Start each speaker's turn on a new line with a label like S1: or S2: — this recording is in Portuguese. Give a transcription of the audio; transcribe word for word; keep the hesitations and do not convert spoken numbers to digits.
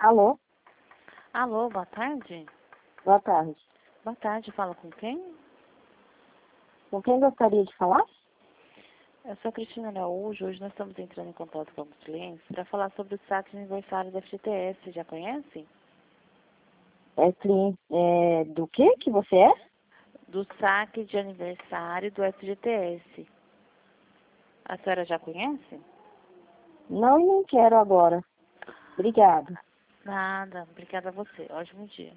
S1: Alô?
S2: Alô, boa tarde.
S1: Boa tarde.
S2: Boa tarde, fala com quem?
S1: Com quem gostaria de falar?
S2: Eu sou a Cristina Araújo. Hoje nós estamos entrando em contato com alguns clientes para falar sobre o saque de aniversário da F G T S. Já conhece?
S1: É cliente é, do que que você é?
S2: Do saque de aniversário do F G T S. A senhora já conhece?
S1: Não, e não quero agora. Obrigada.
S2: Nada. Obrigada a você. Ótimo dia.